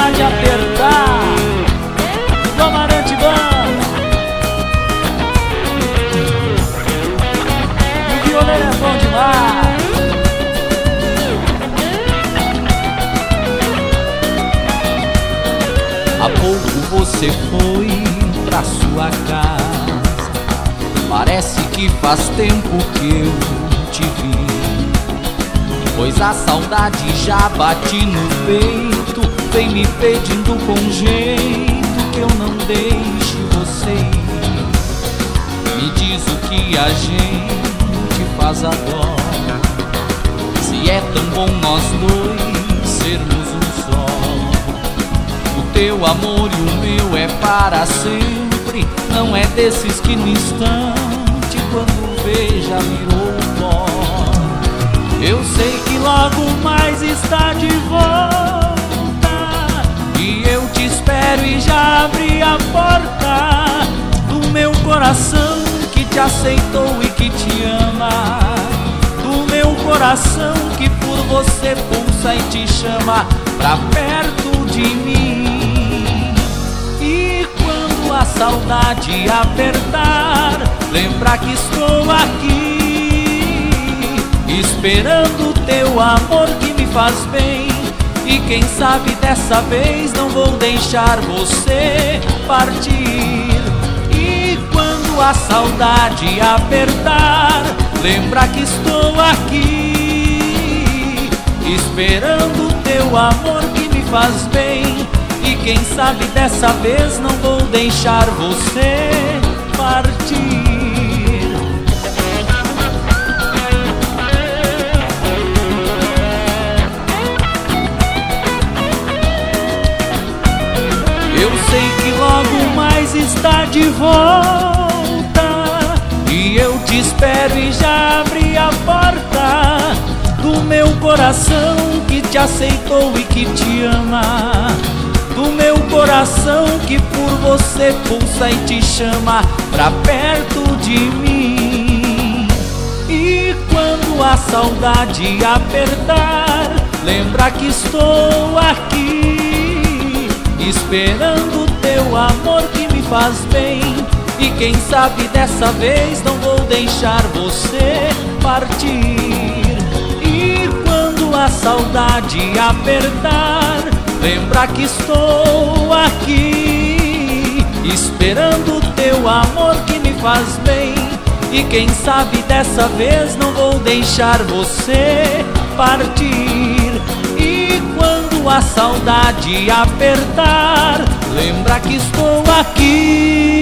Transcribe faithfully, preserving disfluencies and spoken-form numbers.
saudade apertar. Do Amarante Banda. O violeiro é bom demais. Há pouco você foi pra sua casa. Parece que faz tempo que eu te vi, pois a saudade já bate no peito, vem me pedindo com jeito que eu não deixe você ir. Me diz o que a gente faz agora, se é tão bom nós dois sermos um só. O teu amor e o meu é para sempre, não é desses que no instante quando veja virou pó. Eu sei que logo mais está de volta, e eu te espero e já abri a porta do meu coração que te aceitou e que te ama, do meu coração que por você pulsa e te chama pra perto de mim. E quando a saudade apertar, lembra que estou aqui, esperando teu amor que me faz bem. E quem sabe dessa vez não vou deixar você partir. E quando a saudade apertar, lembra que estou aqui, esperando teu amor que me faz bem. E quem sabe dessa vez não vou deixar você partir. Eu sei que logo mais está de volta, e eu te espero e já abri a porta do meu coração que te aceitou e que te ama, do meu coração que por você pulsa e te chama pra perto de mim. E quando a saudade apertar, lembra que estou aqui, esperando teu amor que me faz bem. E quem sabe dessa vez não vou deixar você partir. E quando a saudade apertar, lembra que estou aqui, esperando teu amor que me faz bem. E quem sabe dessa vez não vou deixar você partir. E quando a saudade apertar, lembra que estou aqui,